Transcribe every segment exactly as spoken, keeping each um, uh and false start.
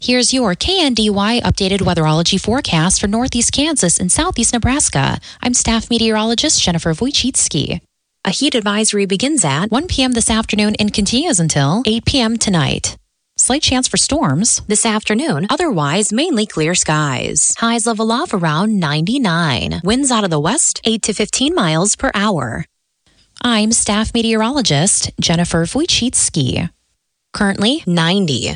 Here's your K N D Y updated weatherology forecast for northeast Kansas and southeast Nebraska. I'm staff meteorologist Jennifer Wojcicki. A heat advisory begins at one p.m. this afternoon and continues until eight p.m. tonight. Slight chance for storms this afternoon, otherwise mainly clear skies. Highs level off around ninety-nine. Winds out of the west, eight to fifteen miles per hour. I'm staff meteorologist Jennifer Wojcicki. Currently ninety.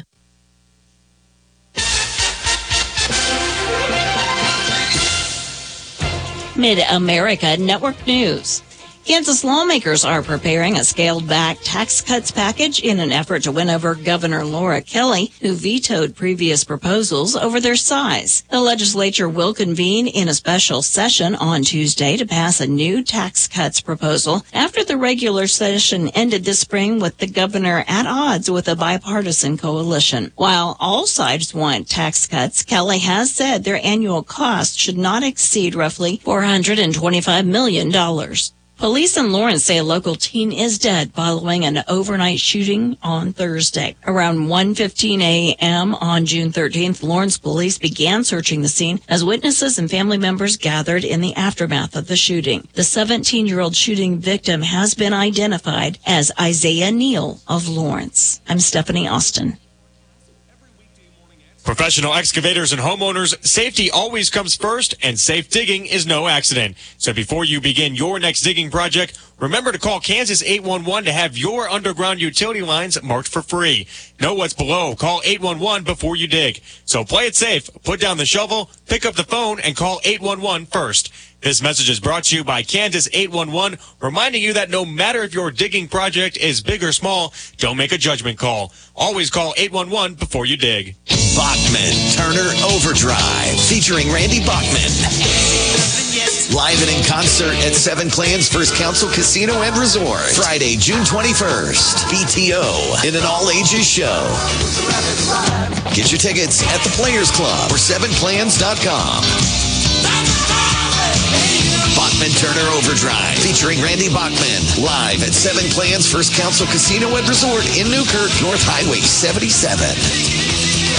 Mid-America Network News. Kansas lawmakers are preparing a scaled-back tax cuts package in an effort to win over Governor Laura Kelly, who vetoed previous proposals over their size. The legislature will convene in a special session on Tuesday to pass a new tax cuts proposal after the regular session ended this spring with the governor at odds with a bipartisan coalition. While all sides want tax cuts, Kelly has said their annual cost should not exceed roughly four hundred twenty-five million dollars. Police in Lawrence say a local teen is dead following an overnight shooting on Thursday. Around one fifteen a.m. on June thirteenth, Lawrence police began searching the scene as witnesses and family members gathered in the aftermath of the shooting. The seventeen-year-old shooting victim has been identified as Isaiah Neal of Lawrence. I'm Stephanie Austin. Professional excavators and homeowners, safety always comes first, and safe digging is no accident. So before you begin your next digging project, remember to call Kansas eight one one to have your underground utility lines marked for free. Know what's below. Call eight one one before you dig. So play it safe. Put down the shovel, pick up the phone, and call eight one one first. This message is brought to you by Kansas eight one one, reminding you that no matter if your digging project is big or small, don't make a judgment call. Always call eight one one before you dig. Bachman Turner Overdrive, featuring Randy Bachman. Live and in concert at Seven Clans First Council Casino and Resort. Friday, June twenty-first. B T O in an all-ages show. Get your tickets at the Players Club or seven clans dot com. Bachman Turner Overdrive, featuring Randy Bachman. Live at Seven Clans First Council Casino and Resort in Newkirk, North Highway seventy-seven.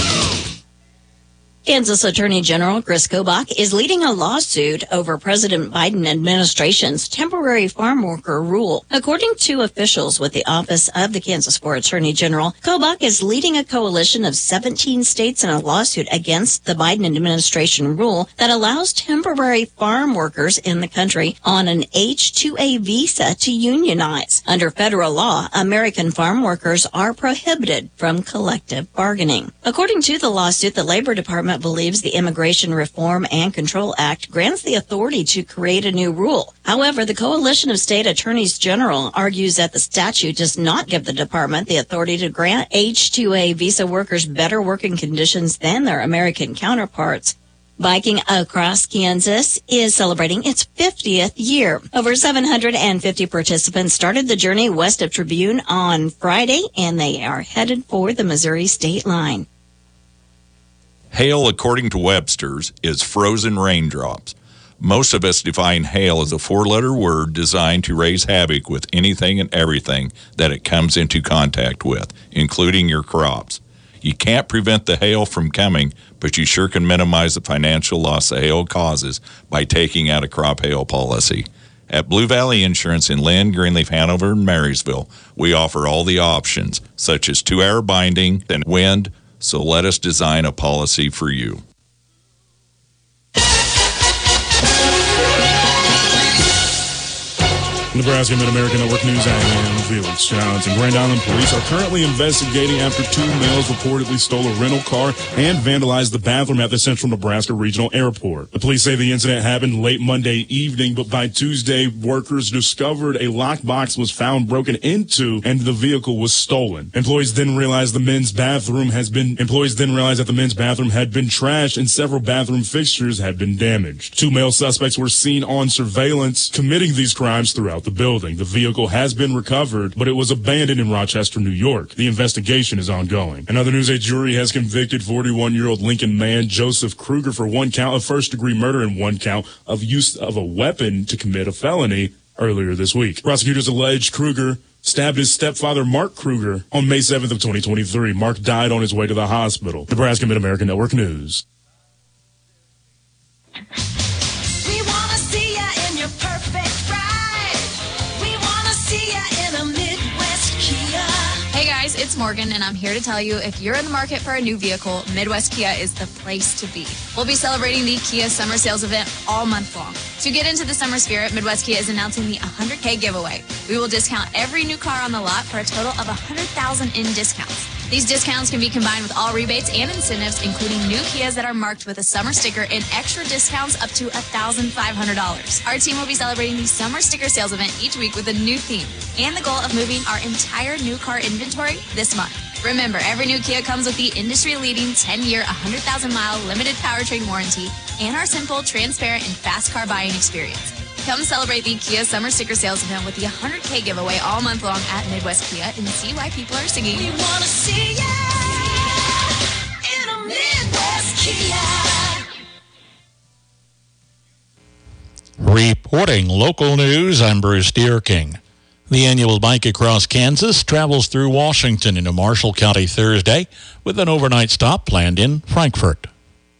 Kansas Attorney General Chris Kobach is leading a lawsuit over President Biden administration's temporary farm worker rule. According to officials with the Office of the Kansas Board Attorney General, Kobach is leading a coalition of seventeen states in a lawsuit against the Biden administration rule that allows temporary farm workers in the country on an H two A visa to unionize. Under federal law, American farm workers are prohibited from collective bargaining. According to the lawsuit, the Labor Department believes the Immigration Reform and Control Act grants the authority to create a new rule. However, the Coalition of State Attorneys General argues that the statute does not give the department the authority to grant H two A visa workers better working conditions than their American counterparts. Biking Across Kansas is celebrating its fiftieth year. Over seven hundred fifty participants started the journey west of Tribune on Friday, and they are headed for the Missouri state line. Hail, according to Webster's, is frozen raindrops. Most of us define hail as a four-letter word designed to raise havoc with anything and everything that it comes into contact with, including your crops. You can't prevent the hail from coming, but you sure can minimize the financial loss the hail causes by taking out a crop hail policy. At Blue Valley Insurance in Lynn, Greenleaf, Hanover, and Marysville, we offer all the options, such as two-hour binding and wind. So let us design a policy for you. Nebraska Mid-American Network News, I am Felix Johnson. Grand Island police are currently investigating after two males reportedly stole a rental car and vandalized the bathroom at the Central Nebraska Regional Airport. The police say the incident happened late Monday evening, but by Tuesday, workers discovered a lockbox was found broken into and the vehicle was stolen. Employees didn't realize the men's bathroom has been, employees didn't realize that the men's bathroom had been trashed and several bathroom fixtures had been damaged. Two male suspects were seen on surveillance committing these crimes throughout the building. The vehicle has been recovered, but it was abandoned in Rochester, New York. The investigation is ongoing. In other news, a jury has convicted forty-one-year-old Lincoln man Joseph Kruger for one count of first-degree murder and one count of use of a weapon to commit a felony earlier this week. Prosecutors alleged Kruger stabbed his stepfather, Mark Kruger, on May seventh of twenty twenty-three. Mark died on his way to the hospital. Nebraska Mid-America Network News. We want to see ya in your perfect ride. We want to see ya in a Midwest Kia. Hey guys, it's Morgan, and I'm here to tell you if you're in the market for a new vehicle, Midwest Kia is the place to be. We'll be celebrating the Kia Summer Sales event all month long. To get into the summer spirit, Midwest Kia is announcing the one hundred K giveaway. We will discount every new car on the lot for a total of one hundred thousand dollars in discounts. These discounts can be combined with all rebates and incentives, including new Kias that are marked with a summer sticker and extra discounts up to one thousand five hundred dollars. Our team will be celebrating the Summer Sticker Sales event each week with a new theme and the goal of moving our entire new car inventory this month. Remember, every new Kia comes with the industry-leading ten-year, one hundred thousand mile limited powertrain warranty and our simple, transparent, and fast car buying experience. Come celebrate the Kia Summer Sticker Sales event with the one hundred K giveaway all month long at Midwest Kia and see why people are singing. We want to see ya in a Midwest Kia. Reporting local news, I'm Bruce Deerking. The annual Bike Across Kansas travels through Washington into Marshall County Thursday with an overnight stop planned in Frankfort.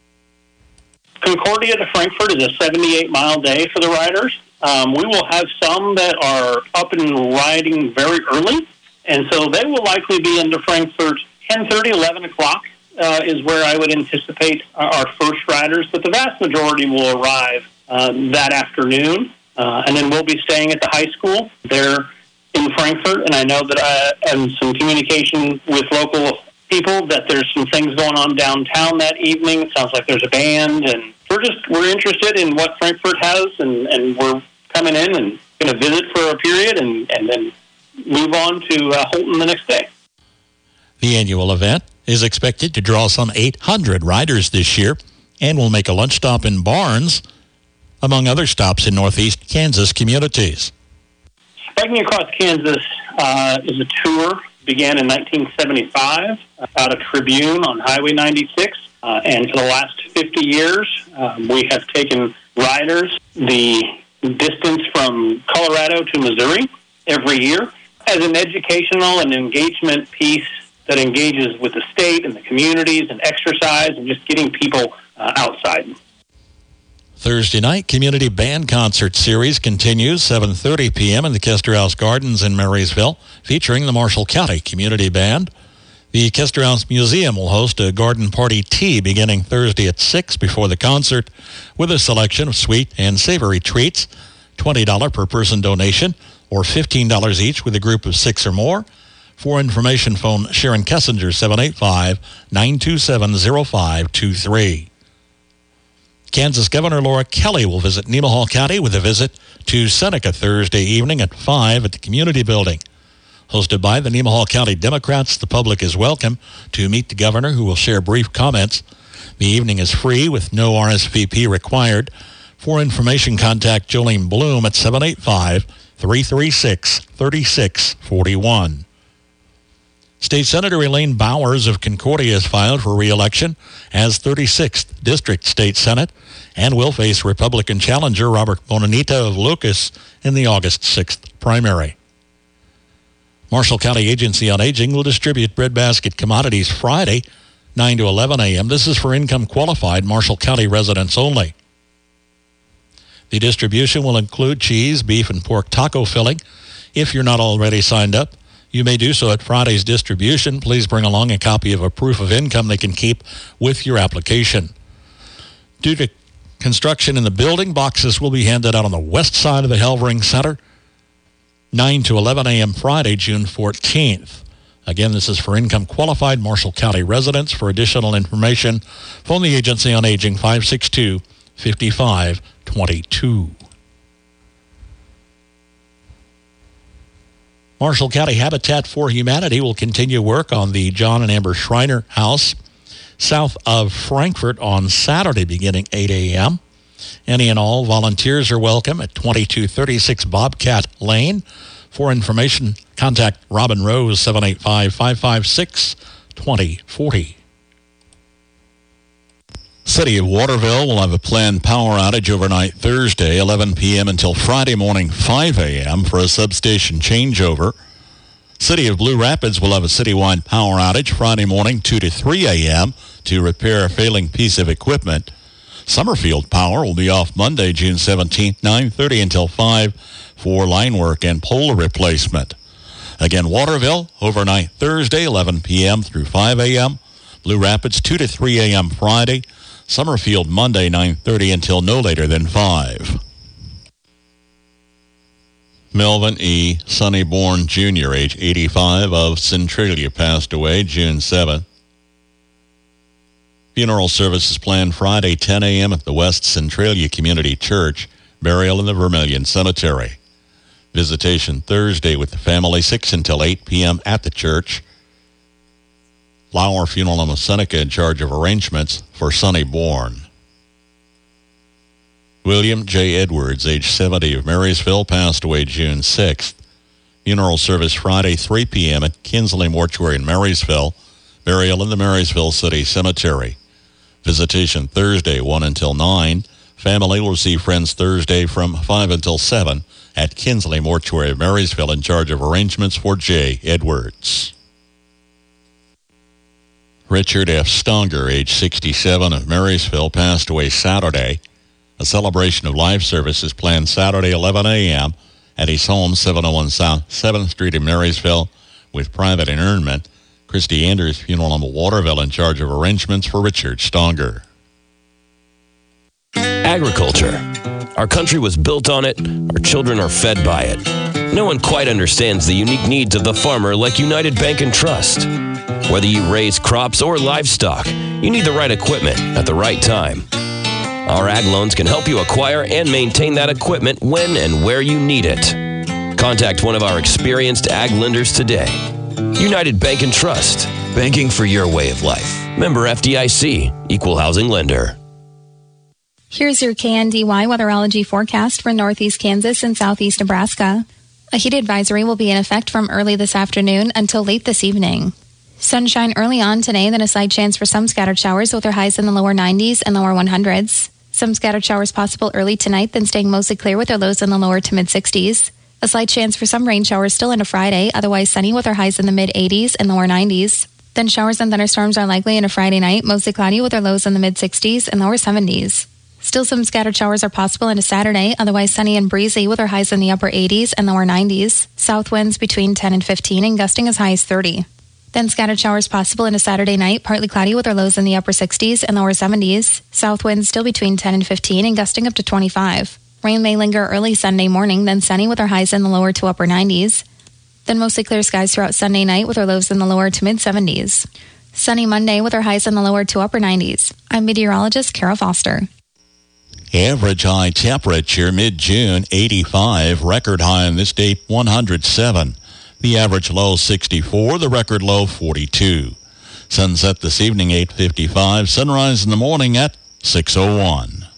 Concordia to Frankfort is a seventy-eight mile day for the riders. Um, we will have some that are up and riding very early, and so they will likely be into Frankfort ten thirty, eleven o'clock uh, is where I would anticipate our first riders, but the vast majority will arrive uh, that afternoon, uh, and then we'll be staying at the high school there in Frankfort, and I know that I have some communication with local people that there's some things going on downtown that evening. It sounds like there's a band, and we're just we're interested in what Frankfort has, and, and we're coming in and going to visit for a period and, and then move on to uh, Holton the next day. The annual event is expected to draw some eight hundred riders this year and will make a lunch stop in Barnes, among other stops in northeast Kansas communities. Biking Across Kansas uh, is a tour. Began in nineteen seventy-five out of Tribune on Highway ninety-six. Uh, and for the last fifty years, um, we have taken riders the distance from Colorado to Missouri every year as an educational and engagement piece that engages with the state and the communities and exercise and just getting people uh, outside. Thursday night, Community Band Concert Series continues, seven thirty p.m. in the Kester House Gardens in Marysville, featuring the Marshall County Community Band. The Kester House Museum will host a garden party tea beginning Thursday at six before the concert with a selection of sweet and savory treats, twenty dollars per person donation, or fifteen dollars each with a group of six or more. For information, phone Sharon Kessinger, seven eight five, nine two seven, zero five two three. Kansas Governor Laura Kelly will visit Nemaha County with a visit to Seneca Thursday evening at five at the Community Building. Hosted by the Nemaha County Democrats, the public is welcome to meet the governor, who will share brief comments. The evening is free with no R S V P required. For information, contact Jolene Bloom at seven eight five, three three six, three six four one. State Senator Elaine Bowers of Concordia has filed for re-election as thirty-sixth District State Senate and will face Republican challenger Robert Bonanita of Lucas in the August sixth primary. Marshall County Agency on Aging will distribute breadbasket commodities Friday, nine to eleven a.m. This is for income-qualified Marshall County residents only. The distribution will include cheese, beef, and pork taco filling. If you're not already signed up, you may do so at Friday's distribution. Please bring along a copy of a proof of income they can keep with your application. Due to construction in the building, boxes will be handed out on the west side of the Helvering Center, nine to eleven a.m. Friday, June fourteenth. Again, this is for income-qualified Marshall County residents. For additional information, phone the Agency on Aging, five six two, five five two two. Marshall County Habitat for Humanity will continue work on the John and Amber Schreiner House south of Frankfort on Saturday beginning eight a.m. Any and all volunteers are welcome at twenty-two thirty-six Bobcat Lane. For information, contact Robin Rose, seven eight five, five five six, two zero four zero. City of Waterville will have a planned power outage overnight Thursday, eleven p.m. until Friday morning, five a.m. for a substation changeover. City of Blue Rapids will have a citywide power outage Friday morning two to three a.m. to repair a failing piece of equipment. Summerfield Power will be off Monday, June seventeenth, nine thirty until five for line work and pole replacement. Again, Waterville, overnight Thursday, eleven p.m. through five a.m. Blue Rapids, two to three a.m. Friday. Summerfield, Monday, nine thirty until no later than five. Melvin E. Sunnyborn Junior, age eighty-five, of Centralia, passed away June seventh. Funeral service is planned Friday, ten a.m. at the West Centralia Community Church, burial in the Vermilion Cemetery. Visitation Thursday with the family, six until eight p.m. at the church. Flower Funeral Home of Seneca in charge of arrangements for Sunnyborn. William J. Edwards, age seventy, of Marysville, passed away June sixth. Funeral service Friday, three p.m. at Kinsley Mortuary in Marysville. Burial in the Marysville City Cemetery. Visitation Thursday, one until nine. Family will see friends Thursday from five until seven at Kinsley Mortuary of Marysville in charge of arrangements for J. Edwards. Richard F. Stonger, age sixty-seven, of Marysville, passed away Saturday. A celebration of life service is planned Saturday, eleven a.m. at his home, seven oh one South seventh Street in Marysville, with private interment. Christy Anders Funeral Home of Waterville in charge of arrangements for Richard Stonger. Agriculture. Our country was built on it. Our children are fed by it. No one quite understands the unique needs of the farmer like United Bank and Trust. Whether you raise crops or livestock, you need the right equipment at the right time. Our ag loans can help you acquire and maintain that equipment when and where you need it. Contact one of our experienced ag lenders today. United Bank and Trust. Banking for your way of life. Member F D I C. Equal housing lender. Here's your K N D Y weatherology forecast for northeast Kansas and southeast Nebraska. A heat advisory will be in effect from early this afternoon until late this evening. Sunshine early on today, then a slight chance for some scattered showers with their highs in the lower nineties and lower hundreds. Some scattered showers possible early tonight, then staying mostly clear with their lows in the lower to mid-sixties. A slight chance for some rain showers still into Friday, otherwise sunny with our highs in the mid-eighties and lower nineties. Then showers and thunderstorms are likely into Friday night, mostly cloudy with our lows in the mid-sixties and lower seventies. Still some scattered showers are possible into Saturday, otherwise sunny and breezy with our highs in the upper eighties and lower nineties. South winds between ten and fifteen and gusting as high as thirty. Then scattered showers possible into Saturday night, partly cloudy with our lows in the upper sixties and lower seventies. South winds still between ten and fifteen and gusting up to twenty-five. Rain may linger early Sunday morning, then sunny with our highs in the lower to upper nineties. Then mostly clear skies throughout Sunday night with our lows in the lower to mid-seventies. Sunny Monday with our highs in the lower to upper nineties. I'm meteorologist Kara Foster. Average high temperature mid-June, eighty-five. Record high on this date, one hundred seven. The average low, sixty-four. The record low, forty-two. Sunset this evening, eight fifty-five. Sunrise in the morning at six oh one.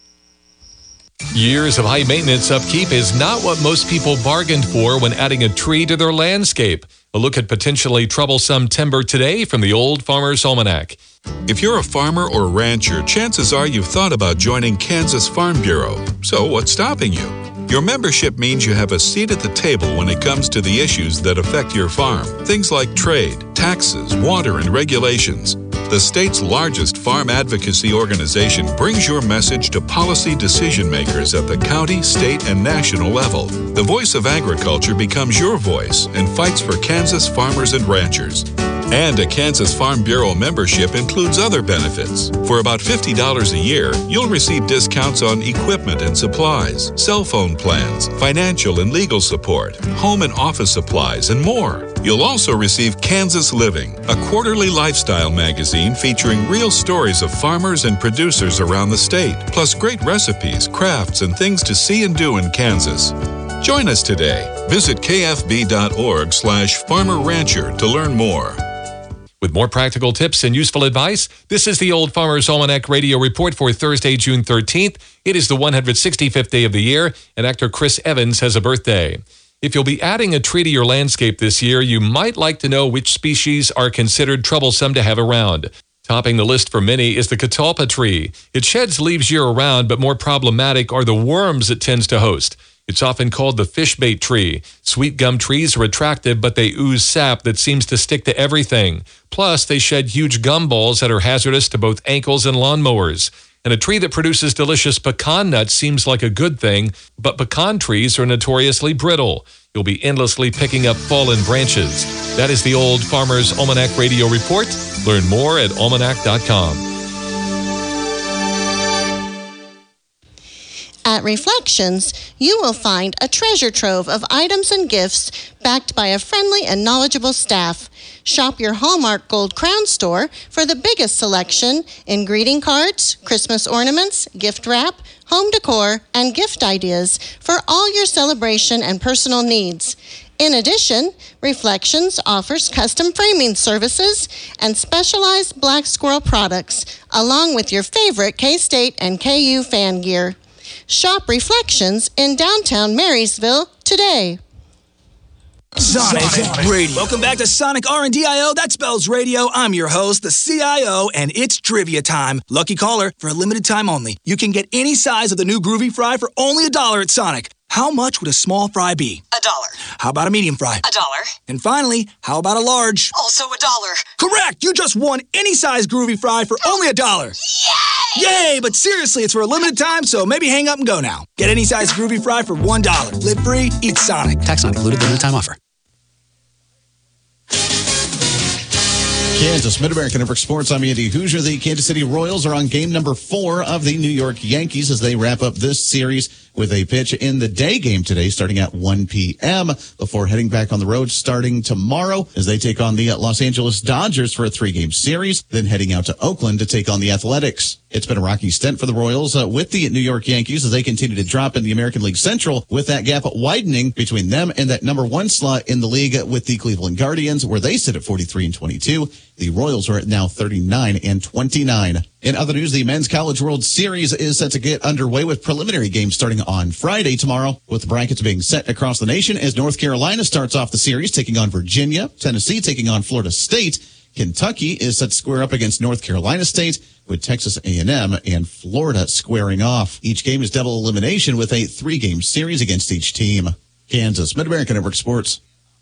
Years of high maintenance upkeep is not what most people bargained for when adding a tree to their landscape. A look at potentially troublesome timber today from the Old Farmer's Almanac. If you're a farmer or rancher, chances are you've thought about joining Kansas Farm Bureau. So what's stopping you? Your membership means you have a seat at the table when it comes to the issues that affect your farm. Things like trade, taxes, water, and regulations. The state's largest farm advocacy organization brings your message to policy decision makers at the county, state, and national level. The voice of agriculture becomes your voice and fights for Kansas farmers and ranchers. And a Kansas Farm Bureau membership includes other benefits. For about fifty dollars a year, you'll receive discounts on equipment and supplies, cell phone plans, financial and legal support, home and office supplies, and more. You'll also receive Kansas Living, a quarterly lifestyle magazine featuring real stories of farmers and producers around the state, plus great recipes, crafts, and things to see and do in Kansas. Join us today. Visit kfb.org slash farmer rancher to learn more. With more practical tips and useful advice, this is the Old Farmer's Almanac Radio Report for Thursday, June thirteenth. It is the one hundred sixty-fifth day of the year, and actor Chris Evans has a birthday. If you'll be adding a tree to your landscape this year, you might like to know which species are considered troublesome to have around. Topping the list for many is the catalpa tree. It sheds leaves year-round, but more problematic are the worms it tends to host. It's often called the fish bait tree. Sweet gum trees are attractive, but they ooze sap that seems to stick to everything. Plus, they shed huge gum balls that are hazardous to both ankles and lawnmowers. And a tree that produces delicious pecan nuts seems like a good thing, but pecan trees are notoriously brittle. You'll be endlessly picking up fallen branches. That is the Old Farmer's Almanac Radio Report. Learn more at almanac dot com. At Reflections, you will find a treasure trove of items and gifts backed by a friendly and knowledgeable staff. Shop your Hallmark Gold Crown store for the biggest selection in greeting cards, Christmas ornaments, gift wrap, home decor, and gift ideas for all your celebration and personal needs. In addition, Reflections offers custom framing services and specialized Black Squirrel products, along with your favorite K-State and K U fan gear. Shop Reflections in downtown Marysville today. Sonic, Sonic Radio. Welcome back to Sonic R and D I O. That spells radio. I'm your host, the C I O, and it's trivia time. Lucky caller, for a limited time only. You can get any size of the new Groovy Fry for only a dollar at Sonic. How much would a small fry be? A dollar. How about a medium fry? A dollar. And finally, how about a large? Also a dollar. Correct! You just won any size Groovy Fry for only a dollar. Yay! Yay! But seriously, it's for a limited time, so maybe hang up and go now. Get any size Groovy Fry for one dollar. Live free, eat Sonic. Tax not included, limited time offer. Kansas Mid-American Network Sports. I'm Andy Hoosier. The Kansas City Royals are on game number four of the New York Yankees as they wrap up this series with a pitch in the day game today starting at one p.m. before heading back on the road starting tomorrow as they take on the Los Angeles Dodgers for a three-game series, then heading out to Oakland to take on the Athletics. It's been a rocky stint for the Royals uh, with the New York Yankees as they continue to drop in the American League Central, with that gap widening between them and that number one slot in the league with the Cleveland Guardians, where they sit at forty-three and twenty-two. The Royals are at now thirty-nine and twenty-nine. In other news, the Men's College World Series is set to get underway with preliminary games starting on Friday tomorrow, with brackets being set across the nation as North Carolina starts off the series taking on Virginia, Tennessee taking on Florida State. Kentucky is set to square up against North Carolina State, with Texas A and M and Florida squaring off. Each game is double elimination with a three-game series against each team. Kansas Mid-American Network Sports.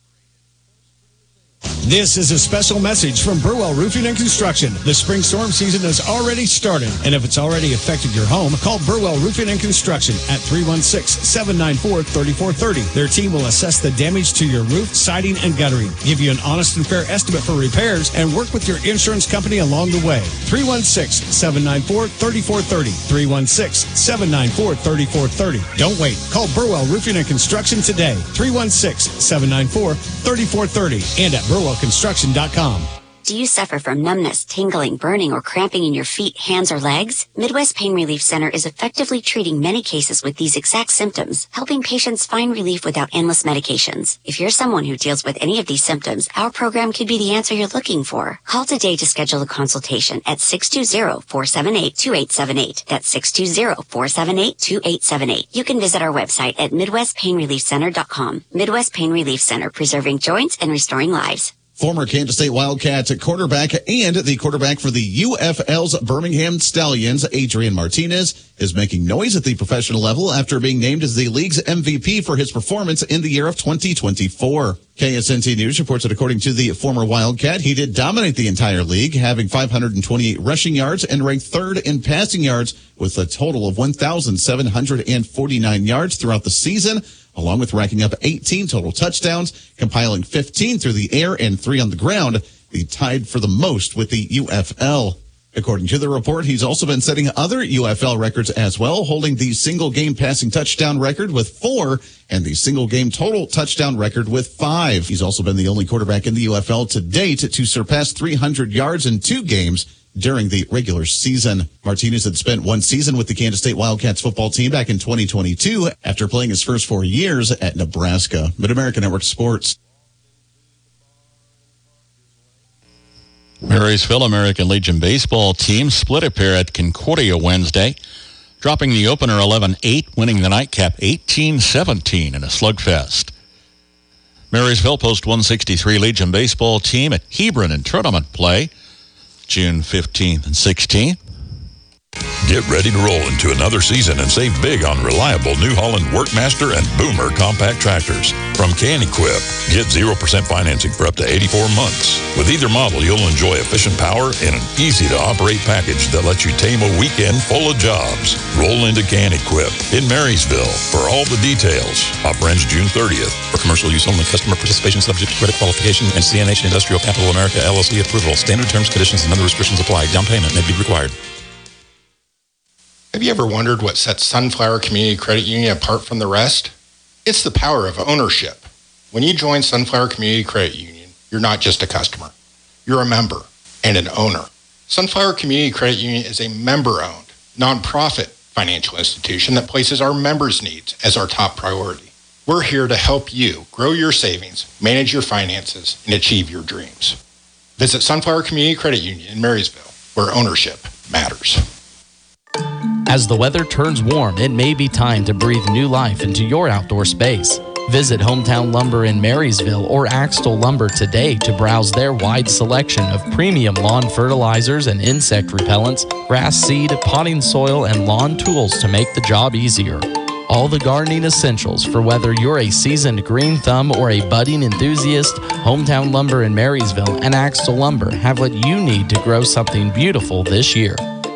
This is a special message from Burwell Roofing and Construction. The spring storm season has already started, and if it's already affected your home, call Burwell Roofing and Construction at three one six, seven nine four, three four three zero. Their team will assess the damage to your roof, siding, and guttering, give you an honest and fair estimate for repairs, and work with your insurance company along the way. three one six, seven nine four, three four three zero. three one six, seven nine four, three four three zero. Don't wait. Call Burwell Roofing and Construction today. three one six, seven nine four, three four three zero and at burwell construction dot com. Do you suffer from numbness, tingling, burning, or cramping in your feet, hands, or legs? Midwest Pain Relief Center is effectively treating many cases with these exact symptoms, helping patients find relief without endless medications. If you're someone who deals with any of these symptoms, our program could be the answer you're looking for. Call today to schedule a consultation at six two zero, four seven eight, two eight seven eight. That's six two zero, four seven eight, two eight seven eight. You can visit our website at midwest pain relief center dot com. Midwest Pain Relief Center, preserving joints and restoring lives. Former Kansas State Wildcats quarterback and the quarterback for the U F L's Birmingham Stallions, Adrian Martinez, is making noise at the professional level after being named as the league's M V P for his performance in the year of twenty twenty-four. K S N T News reports that according to the former Wildcat, he did dominate the entire league, having five hundred twenty-eight rushing yards and ranked third in passing yards with a total of one thousand seven hundred forty-nine yards throughout the season, along with racking up eighteen total touchdowns, compiling fifteen through the air and three on the ground, the tied for the most with the U F L. According to the report, he's also been setting other U F L records as well, holding the single-game passing touchdown record with four and the single-game total touchdown record with five. He's also been the only quarterback in the U F L to date to surpass three hundred yards in two games during the regular season. Martinez had spent one season with the Kansas State Wildcats football team back in twenty twenty-two after playing his first four years at Nebraska. Mid-American Network Sports. Marysville American Legion baseball team split a pair at Concordia Wednesday, dropping the opener eleven eight, winning the nightcap eighteen seventeen in a slugfest. Marysville Post one sixty-three Legion baseball team at Hebron in tournament play June fifteenth and sixteenth. Get ready to roll into another season and save big on reliable New Holland Workmaster and Boomer compact tractors. From Can-Equip, get zero percent financing for up to eighty-four months. With either model, you'll enjoy efficient power and an easy-to-operate package that lets you tame a weekend full of jobs. Roll into Can-Equip in Marysville for all the details. Offer ends June thirtieth. For commercial use only, customer participation subject to credit qualification and C N H Industrial Capital America L L C approval. Standard terms, conditions, and other restrictions apply. Down payment may be required. Have you ever wondered what sets Sunflower Community Credit Union apart from the rest? It's the power of ownership. When you join Sunflower Community Credit Union, you're not just a customer. You're a member and an owner. Sunflower Community Credit Union is a member-owned, nonprofit financial institution that places our members' needs as our top priority. We're here to help you grow your savings, manage your finances, and achieve your dreams. Visit Sunflower Community Credit Union in Marysville, where ownership matters. As the weather turns warm, it may be time to breathe new life into your outdoor space. Visit Hometown Lumber in Marysville or Axtell Lumber today to browse their wide selection of premium lawn fertilizers and insect repellents, grass seed, potting soil, and lawn tools to make the job easier. All the gardening essentials for whether you're a seasoned green thumb or a budding enthusiast, Hometown Lumber in Marysville and Axtell Lumber have what you need to grow something beautiful this year.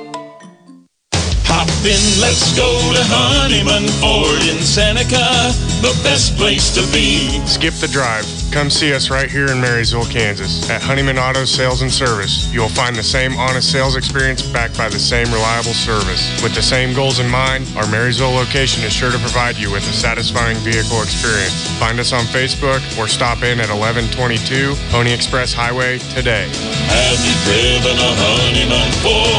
Hop in, let's go to Honeyman Ford in Seneca, the best place to be. Skip the drive. Come see us right here in Marysville, Kansas. At Honeyman Auto Sales and Service, you'll find the same honest sales experience backed by the same reliable service. With the same goals in mind, our Marysville location is sure to provide you with a satisfying vehicle experience. Find us on Facebook or stop in at eleven twenty-two Pony Express Highway today. Have you driven a Honeyman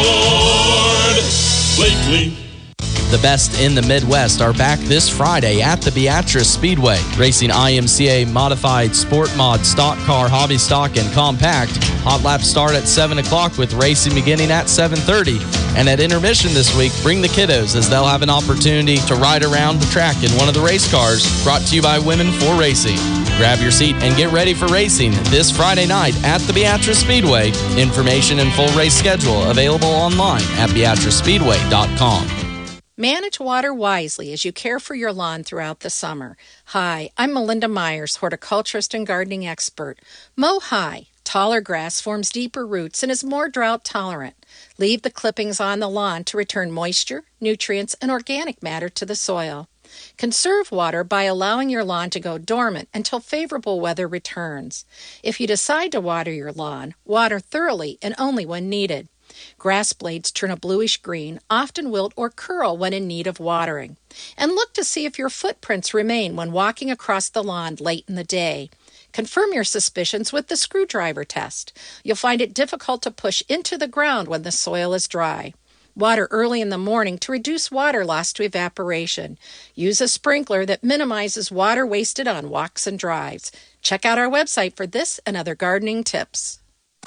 Ford lately? The best in the Midwest are back this Friday at the Beatrice Speedway. Racing I M C A Modified, Sport Mod, Stock Car, Hobby Stock, and Compact. Hot laps start at seven o'clock with racing beginning at seven thirty. And at intermission this week, bring the kiddos as they'll have an opportunity to ride around the track in one of the race cars. Brought to you by Women for Racing. Grab your seat and get ready for racing this Friday night at the Beatrice Speedway. Information and full race schedule available online at beatrice speedway dot com. Manage water wisely as you care for your lawn throughout the summer. Hi, I'm Melinda Myers, horticulturist and gardening expert. Mow high. Taller grass forms deeper roots and is more drought tolerant. Leave the clippings on the lawn to return moisture, nutrients, and organic matter to the soil. Conserve water by allowing your lawn to go dormant until favorable weather returns. If you decide to water your lawn, water thoroughly and only when needed. Grass blades turn a bluish green, often wilt or curl when in need of watering. And look to see if your footprints remain when walking across the lawn late in the day. Confirm your suspicions with the screwdriver test. You'll find it difficult to push into the ground when the soil is dry. Water early in the morning to reduce water loss to evaporation. Use a sprinkler that minimizes water wasted on walks and drives. Check out our website for this and other gardening tips.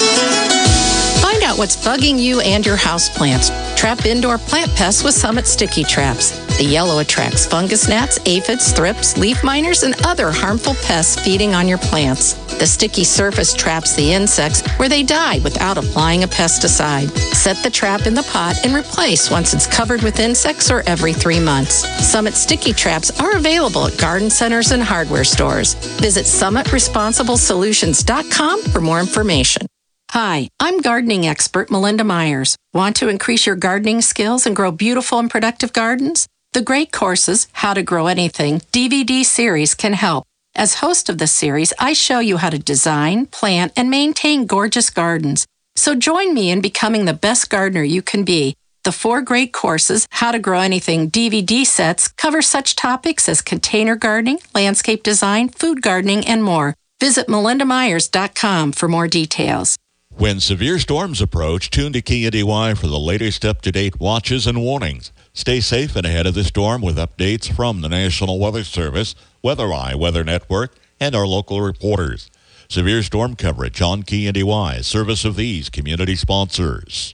Find out what's bugging you and your houseplants. Trap indoor plant pests with Summit Sticky Traps. The yellow attracts fungus gnats, aphids, thrips, leaf miners, and other harmful pests feeding on your plants. The sticky surface traps the insects where they die without applying a pesticide. Set the trap in the pot and replace once it's covered with insects or every three months. Summit Sticky Traps are available at garden centers and hardware stores. Visit summit responsible solutions dot com for more information. Hi, I'm gardening expert Melinda Myers. Want to increase your gardening skills and grow beautiful and productive gardens? The Great Courses, How to Grow Anything D V D series can help. As host of the series, I show you how to design, plant, and maintain gorgeous gardens. So join me in becoming the best gardener you can be. The four Great Courses, How to Grow Anything D V D sets cover such topics as container gardening, landscape design, food gardening, and more. Visit melinda myers dot com for more details. When severe storms approach, tune to K N D Y for the latest up-to-date watches and warnings. Stay safe and ahead of the storm with updates from the National Weather Service, Weather Eye Weather Network, and our local reporters. Severe storm coverage on K N D Y, service of these community sponsors.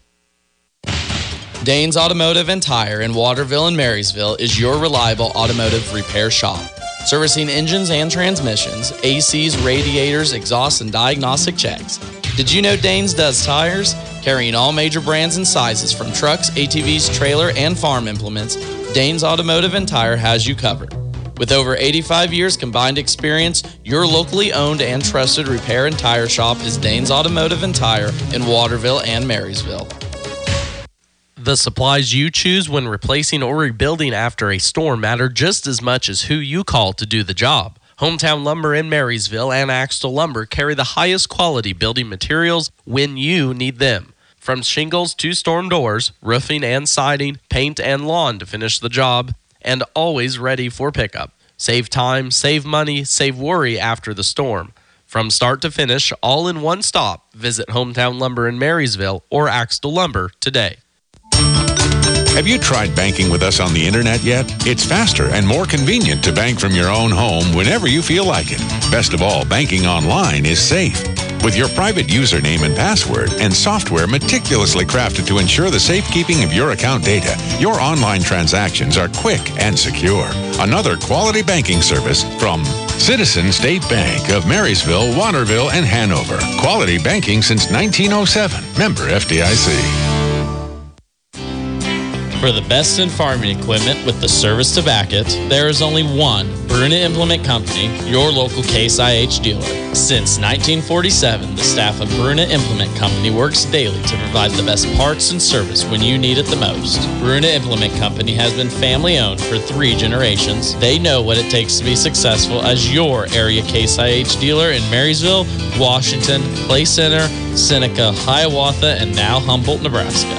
Danes Automotive and Tire in Waterville and Marysville is your reliable automotive repair shop. Servicing engines and transmissions, A Cs, radiators, exhausts, and diagnostic checks. Did you know Danes does tires? Carrying all major brands and sizes from trucks, A T Vs, trailer, and farm implements, Danes Automotive and Tire has you covered. With over eighty-five years combined experience, your locally owned and trusted repair and tire shop is Danes Automotive and Tire in Waterville and Marysville. The supplies you choose when replacing or rebuilding after a storm matter just as much as who you call to do the job. Hometown Lumber in Marysville and Axtell Lumber carry the highest quality building materials when you need them. From shingles to storm doors, roofing and siding, paint and lawn to finish the job, and always ready for pickup. Save time, save money, save worry after the storm. From start to finish, all in one stop, visit Hometown Lumber in Marysville or Axtell Lumber today. Have you tried banking with us on the internet yet? It's faster and more convenient to bank from your own home whenever you feel like it. Best of all, banking online is safe. With your private username and password and software meticulously crafted to ensure the safekeeping of your account data, your online transactions are quick and secure. Another quality banking service from Citizen State Bank of Marysville, Waterville, and Hanover. Quality banking since nineteen oh seven. Member F D I C. For the best in farming equipment with the service to back it, there is only one Bruna Implement Company, your local Case I H dealer. Since nineteen forty-seven, the staff of Bruna Implement Company works daily to provide the best parts and service when you need it the most. Bruna Implement Company has been family owned for three generations. They know what it takes to be successful as your area Case I H dealer in Marysville, Washington, Clay Center, Seneca, Hiawatha, and now Humboldt, Nebraska.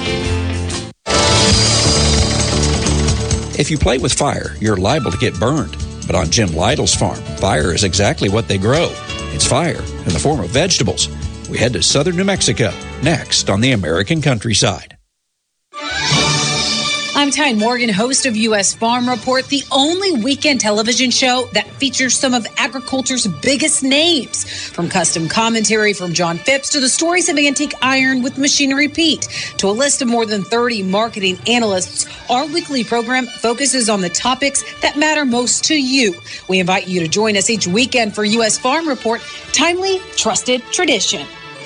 If you play with fire, you're liable to get burned. But on Jim Lytle's farm, fire is exactly what they grow. It's fire in the form of vegetables. We head to southern New Mexico, next on the American Countryside. I'm Tyne Morgan, host of U S Farm Report, the only weekend television show that features some of agriculture's biggest names. From custom commentary from John Phipps to the stories of antique iron with Machinery Pete to a list of more than thirty marketing analysts, our weekly program focuses on the topics that matter most to you. We invite you to join us each weekend for U S Farm Report, timely, trusted tradition.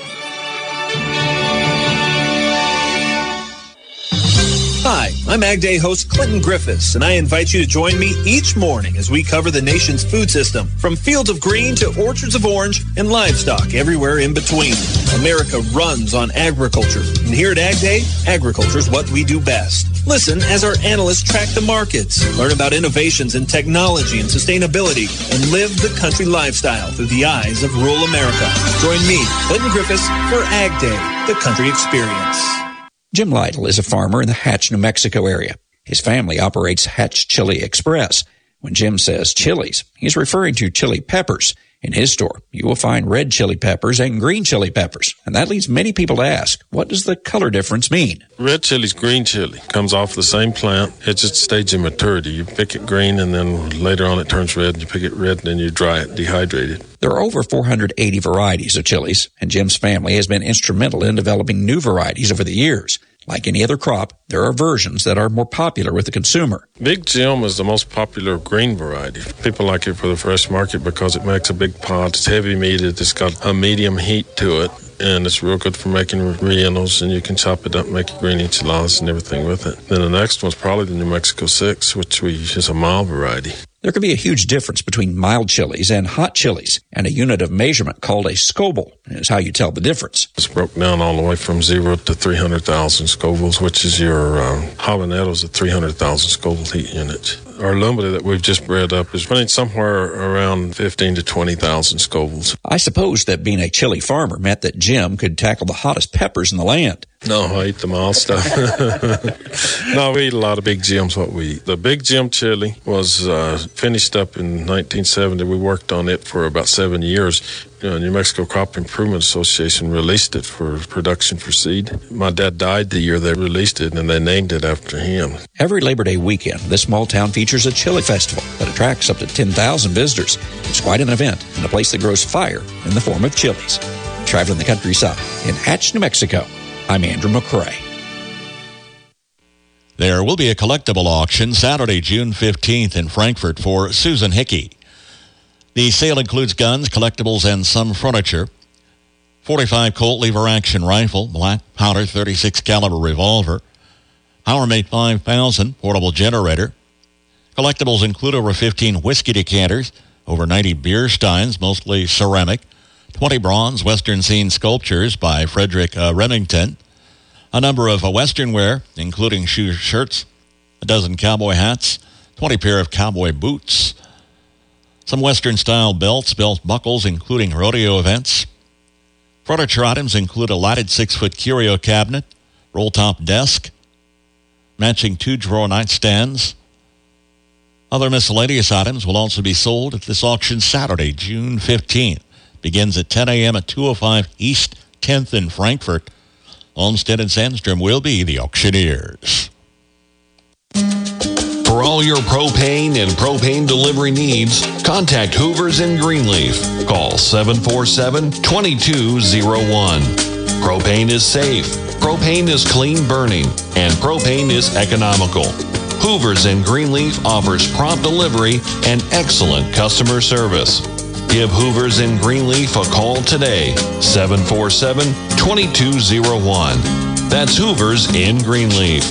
Hi, I'm Ag Day host Clinton Griffiths, and I invite you to join me each morning as we cover the nation's food system, from fields of green to orchards of orange and livestock everywhere in between. America runs on agriculture, and here at Ag Day, agriculture is what we do best. Listen as our analysts track the markets, learn about innovations in technology and sustainability, and live the country lifestyle through the eyes of rural America. Join me, Clinton Griffiths, for Ag Day, the country experience. Jim Lytle is a farmer in the Hatch, New Mexico area. His family operates Hatch Chili Express. When Jim says chilies, he's referring to chili peppers. In his store, you will find red chili peppers and green chili peppers. And that leads many people to ask, what does the color difference mean? Red chili's green chili. Comes off the same plant. It's just a stage of maturity. You pick it green, and then later on it turns red. You pick it red, and then you dry it, dehydrate it. There are over four hundred eighty varieties of chilies, and Jim's family has been instrumental in developing new varieties over the years. Like any other crop, there are versions that are more popular with the consumer. Big Jim is the most popular green variety. People like it for the fresh market because it makes a big pot. It's heavy meated. It's got a medium heat to it, and it's real good for making rellenos, and you can chop it up, make green enchiladas and everything with it. Then the next one's probably the New Mexico six, which we use a mild variety. There can be a huge difference between mild chilies and hot chilies, and a unit of measurement called a Scoville is how you tell the difference. It's broke down all the way from zero to three hundred thousand Scovilles, which is your um, habaneros at three hundred thousand Scoville heat units. Our lumber that we've just bred up is running somewhere around fifteen to twenty thousand Scovilles. I suppose that being a chili farmer meant that Jim could tackle the hottest peppers in the land. No, I eat the mild stuff. No, we eat a lot of Big Jims, what we eat. The Big Jim chili was uh, finished up in nineteen seventy. We worked on it for about seven years. Uh, New Mexico Crop Improvement Association released it for production for seed. My dad died the year they released it, and they named it after him. Every Labor Day weekend, this small town features a chili festival that attracts up to ten thousand visitors. It's quite an event and a place that grows fire in the form of chilies. Traveling the countryside in Hatch, New Mexico, I'm Andrew McCrae. There will be a collectible auction Saturday, June fifteenth in Frankfort for Susan Hickey. The sale includes guns, collectibles, and some furniture. forty-five Colt lever-action rifle, black powder thirty-six caliber revolver, Powermate five thousand portable generator. Collectibles include over fifteen whiskey decanters, over ninety beer steins, mostly ceramic, twenty bronze Western scene sculptures by Frederick uh, Remington, a number of uh, Western wear, including shoe shirts, a dozen cowboy hats, twenty pair of cowboy boots, some Western-style belts, belt buckles, including rodeo events. Furniture items include a lighted six-foot curio cabinet, roll-top desk, matching two-drawer nightstands. Other miscellaneous items will also be sold at this auction Saturday, June fifteenth. Begins at ten a.m. at two oh five East tenth in Frankfort. Olmsted and Sandstrom will be the auctioneers. For all your propane and propane delivery needs, contact Hoovers in Greenleaf. Call seven four seven, two two zero one. Propane is safe, propane is clean burning, and propane is economical. Hoovers in Greenleaf offers prompt delivery and excellent customer service. Give Hoovers in Greenleaf a call today, seven four seven, two two zero one. That's Hoovers in Greenleaf.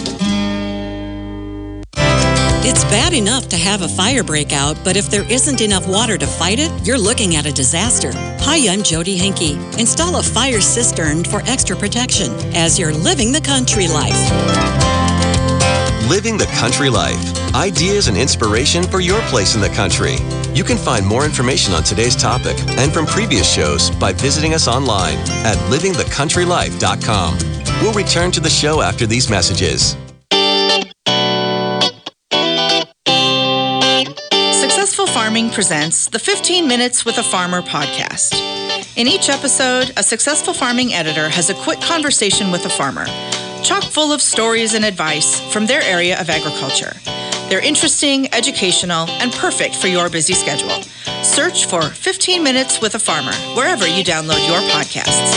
It's bad enough to have a fire break out, but if there isn't enough water to fight it, you're looking at a disaster. Hi, I'm Jody Henke. Install a fire cistern for extra protection as you're living the country life. Living the Country Life. Ideas and inspiration for your place in the country. You can find more information on today's topic and from previous shows by visiting us online at living the country life dot com. We'll return to the show after these messages. Successful Farming presents the fifteen Minutes with a Farmer podcast. In each episode, a successful farming editor has a quick conversation with a farmer, chock full of stories and advice from their area of agriculture. They're interesting, educational, and perfect for your busy schedule. Search for fifteen Minutes with a Farmer wherever you download your podcasts.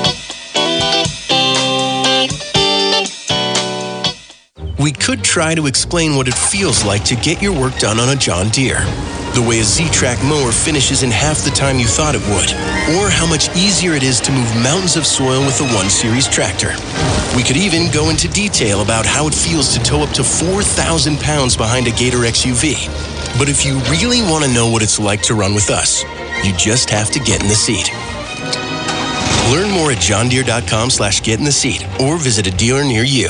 We could try to explain what it feels like to get your work done on a John Deere. The way a Z-Track mower finishes in half the time you thought it would. Or how much easier it is to move mountains of soil with the one series tractor. We could even go into detail about how it feels to tow up to four thousand pounds behind a Gator X U V. But if you really want to know what it's like to run with us, you just have to get in the seat. Learn more at johndeere.com slash get in the seat or visit a dealer near you.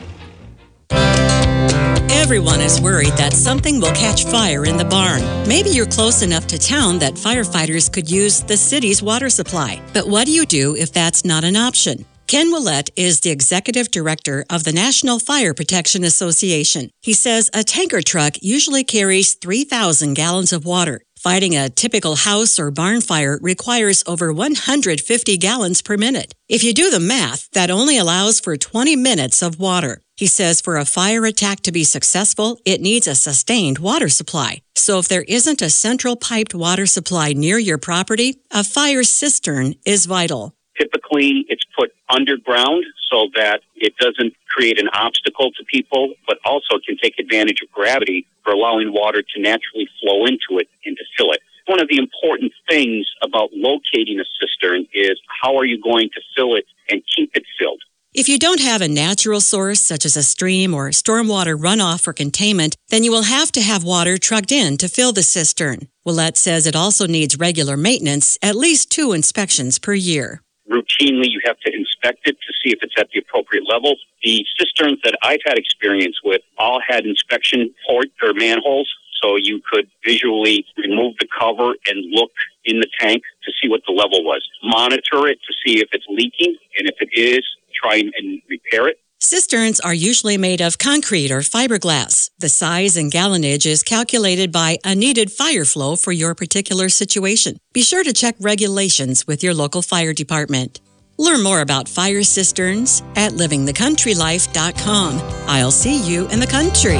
Everyone is worried that something will catch fire in the barn. Maybe you're close enough to town that firefighters could use the city's water supply. But what do you do if that's not an option? Ken Willett is the executive director of the National Fire Protection Association. He says a tanker truck usually carries three thousand gallons of water. Fighting a typical house or barn fire requires over one hundred fifty gallons per minute. If you do the math, that only allows for twenty minutes of water. He says for a fire attack to be successful, it needs a sustained water supply. So if there isn't a central piped water supply near your property, a fire cistern is vital. Typically, it's put underground so that it doesn't create an obstacle to people, but also can take advantage of gravity for allowing water to naturally flow into it and to fill it. One of the important things about locating a cistern is how are you going to fill it and keep it filled? If you don't have a natural source, such as a stream or stormwater runoff for containment, then you will have to have water trucked in to fill the cistern. Willett says it also needs regular maintenance, at least two inspections per year. Routinely, you have to inspect it to see if it's at the appropriate level. The cisterns that I've had experience with all had inspection port or manholes, so you could visually remove the cover and look in the tank to see what the level was. Monitor it to see if it's leaking, and if it is, try and repair it. Cisterns are usually made of concrete or fiberglass. The size and gallonage is calculated by a needed fire flow for your particular situation. Be sure to check regulations with your local fire department. Learn more about fire cisterns at living the country life dot com. I'll see you in the country.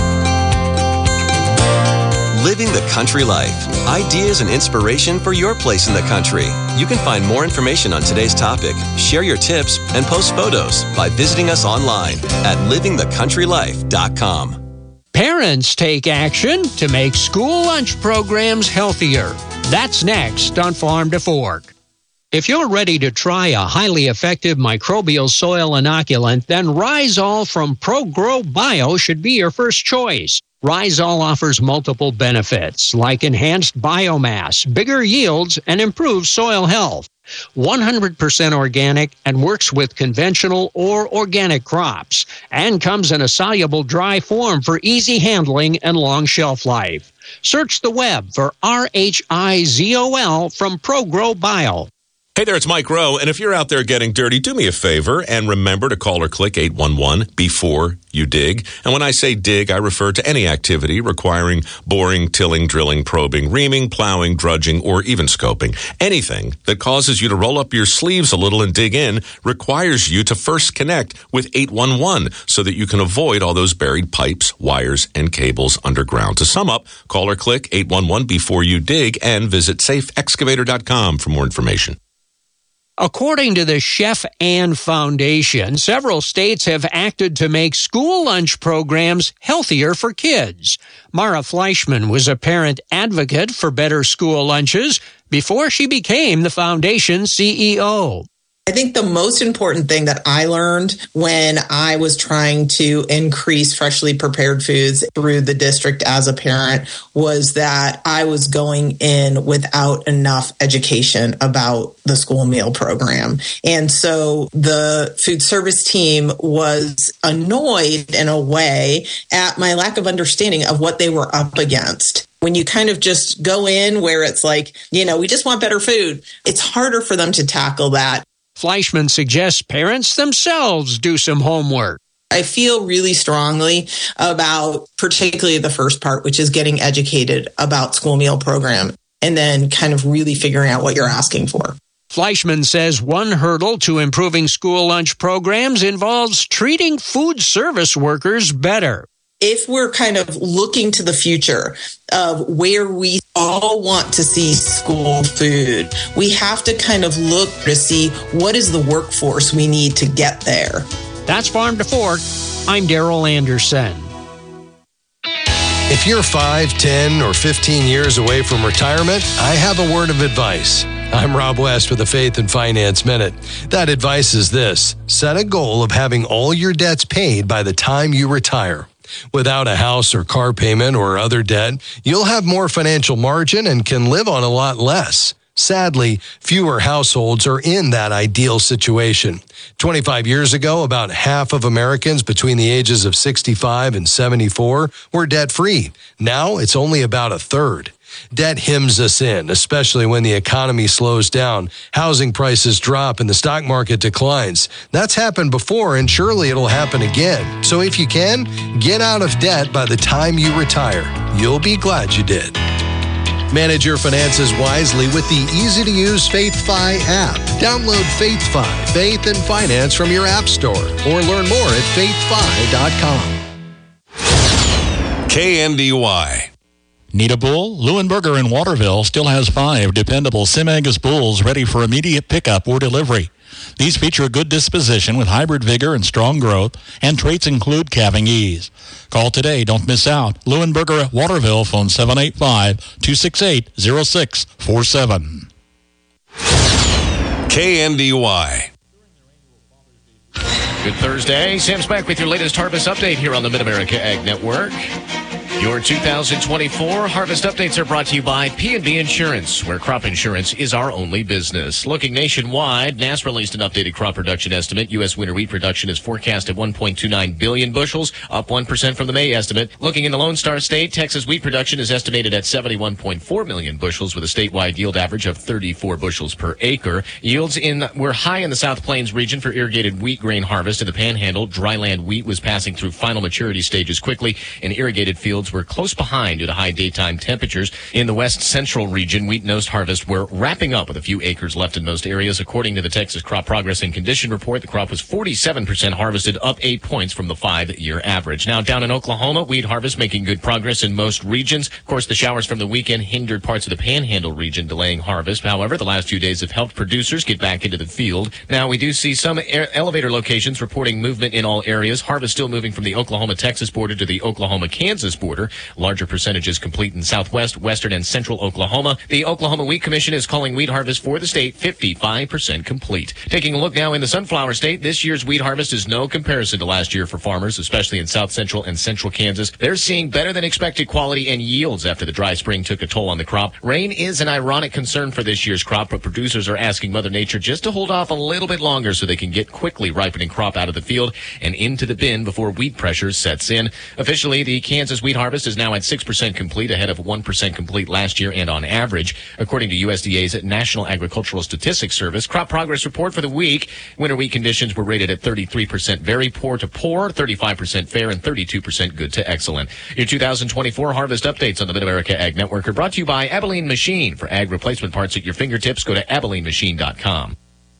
Living the Country Life. Ideas and inspiration for your place in the country. You can find more information on today's topic, share your tips, and post photos by visiting us online at living the country life dot com. Parents take action to make school lunch programs healthier. That's next on Farm to Fork. If you're ready to try a highly effective microbial soil inoculant, then Rhizol from ProGrow Bio should be your first choice. Rhizol offers multiple benefits like enhanced biomass, bigger yields, and improved soil health. one hundred percent organic and works with conventional or organic crops, and comes in a soluble dry form for easy handling and long shelf life. Search the web for R H I Z O L from ProGrow Bio. Hey there, it's Mike Rowe, and if you're out there getting dirty, do me a favor and remember to call or click eight one one before you dig. And when I say dig, I refer to any activity requiring boring, tilling, drilling, probing, reaming, plowing, drudging, or even scoping. Anything that causes you to roll up your sleeves a little and dig in requires you to first connect with eight one one so that you can avoid all those buried pipes, wires, and cables underground. To sum up, call or click eight one one before you dig and visit safe excavator dot com for more information. According to the Chef Ann Foundation, several states have acted to make school lunch programs healthier for kids. Mara Fleischman was a parent advocate for better school lunches before she became the foundation's C E O. I think the most important thing that I learned when I was trying to increase freshly prepared foods through the district as a parent was that I was going in without enough education about the school meal program. And so the food service team was annoyed in a way at my lack of understanding of what they were up against. When you kind of just go in where it's like, you know, we just want better food, it's harder for them to tackle that. Fleischman suggests parents themselves do some homework. I feel really strongly about particularly the first part, which is getting educated about school meal program and then kind of really figuring out what you're asking for. Fleischman says one hurdle to improving school lunch programs involves treating food service workers better. If we're kind of looking to the future of where we all want to see school food, we have to kind of look to see what is the workforce we need to get there. That's Farm to Fork. I'm Daryl Anderson. If you're five, ten, or fifteen years away from retirement, I have a word of advice. I'm Rob West with the Faith and Finance Minute. That advice is this: set a goal of having all your debts paid by the time you retire. Without a house or car payment or other debt, you'll have more financial margin and can live on a lot less. Sadly, fewer households are in that ideal situation. twenty-five years ago, about half of Americans between the ages of sixty-five and seventy-four were debt-free. Now it's only about a third. Debt hems us in, especially when the economy slows down, housing prices drop, and the stock market declines. That's happened before, and surely it'll happen again. So if you can, get out of debt by the time you retire. You'll be glad you did. Manage your finances wisely with the easy-to-use FaithFi app. Download FaithFi, Faith and Finance from your app store, or learn more at faith fi dot com. K N D Y. Need a bull? Leuenberger in Waterville still has five dependable Sim-Angus bulls ready for immediate pickup or delivery. These feature a good disposition with hybrid vigor and strong growth, and traits include calving ease. Call today. Don't miss out. Leuenberger at Waterville, phone seven eight five, two six eight, zero six four seven. K N D Y. Good Thursday. Sam's back with your latest harvest update here on the Mid-America Ag Network. Your two thousand twenty-four harvest updates are brought to you by P and B Insurance, where crop insurance is our only business. Looking nationwide, N A S released an updated crop production estimate. U S winter wheat production is forecast at one point two nine billion bushels, up one percent from the May estimate. Looking in the Lone Star State, Texas wheat production is estimated at seventy-one point four million bushels with a statewide yield average of thirty-four bushels per acre. Yields in were high in the South Plains region for irrigated wheat grain harvest. In the Panhandle, dryland wheat was passing through final maturity stages quickly, and irrigated fields were close behind due to high daytime temperatures. In the West Central region, wheat nose harvest were wrapping up with a few acres left in most areas. According to the Texas Crop Progress and Condition Report, the crop was forty-seven percent harvested, up eight points from the five-year average. Now down in Oklahoma, wheat harvest making good progress in most regions. Of course, the showers from the weekend hindered parts of the Panhandle region, delaying harvest. However, the last few days have helped producers get back into the field. Now we do see some air elevator locations reporting movement in all areas. Harvest still moving from the Oklahoma-Texas border to the Oklahoma-Kansas border. quarter. Larger percentages complete in southwest, western, and central Oklahoma. The Oklahoma Wheat Commission is calling wheat harvest for the state fifty-five percent complete. Taking a look now in the Sunflower State, this year's wheat harvest is no comparison to last year for farmers, especially in south central and central Kansas. They're seeing better than expected quality and yields after the dry spring took a toll on the crop. Rain is an ironic concern for this year's crop, but producers are asking Mother Nature just to hold off a little bit longer so they can get quickly ripening crop out of the field and into the bin before wheat pressure sets in. Officially, the Kansas wheat harvest is now at six percent complete, ahead of one percent complete last year and on average. According to U S D A's National Agricultural Statistics Service crop progress report for the week, winter wheat conditions were rated at thirty-three percent very poor to poor, thirty-five percent fair, and thirty-two percent good to excellent. Your two thousand twenty-four harvest updates on the Mid-America Ag Network are brought to you by Abilene Machine. For ag replacement parts at your fingertips, go to abilene machine dot com.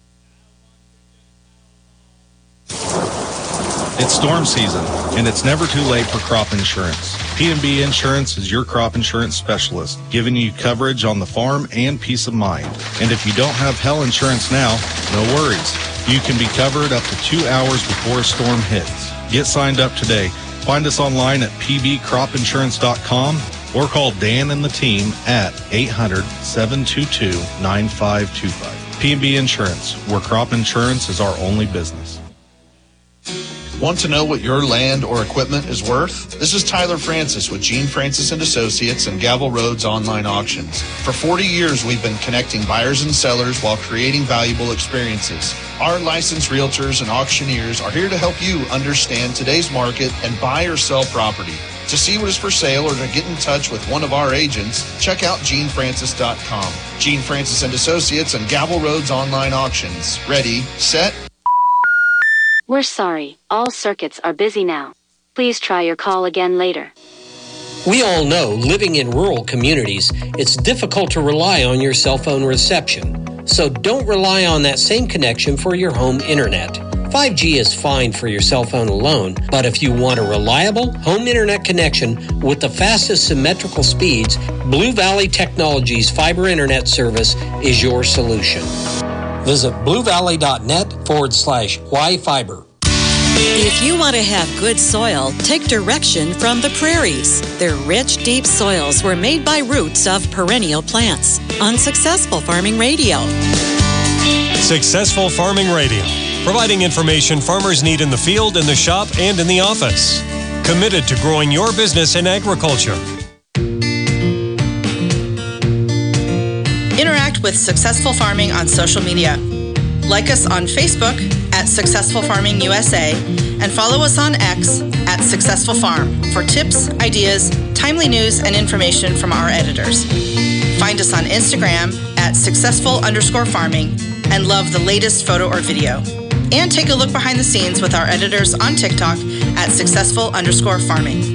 It's storm season, and it's never too late for crop insurance. P and B Insurance is your crop insurance specialist, giving you coverage on the farm and peace of mind. And if you don't have hail insurance now, no worries. You can be covered up to two hours before a storm hits. Get signed up today. Find us online at p b crop insurance dot com or call Dan and the team at eight hundred, seven two two, nine five two five. P and B Insurance, where crop insurance is our only business. Want to know what your land or equipment is worth? This is Tyler Francis with Gene Francis and Associates and Gavel Roads Online Auctions. For forty years, we've been connecting buyers and sellers while creating valuable experiences. Our licensed realtors and auctioneers are here to help you understand today's market and buy or sell property. To see what is for sale or to get in touch with one of our agents, check out gene francis dot com. Gene Francis and Associates and Gavel Roads Online Auctions. Ready, set. We're sorry. All circuits are busy now. Please try your call again later. We all know, living in rural communities, it's difficult to rely on your cell phone reception. So don't rely on that same connection for your home internet. five G is fine for your cell phone alone, but if you want a reliable home internet connection with the fastest symmetrical speeds, Blue Valley Technologies fiber internet service is your solution. Visit bluevalley.net forward slash Wi-Fiber. If you want to have good soil, take direction from the prairies. Their rich, deep soils were made by roots of perennial plants on Successful Farming Radio. Successful Farming Radio, providing information farmers need in the field, in the shop, and in the office. Committed to growing your business in agriculture. Interact with Successful Farming on social media. Like us on Facebook at Successful Farming U S A and follow us on X at Successful Farm for tips, ideas, timely news, and information from our editors. Find us on Instagram at successful underscore farming and love the latest photo or video. And take a look behind the scenes with our editors on TikTok at successful underscore farming.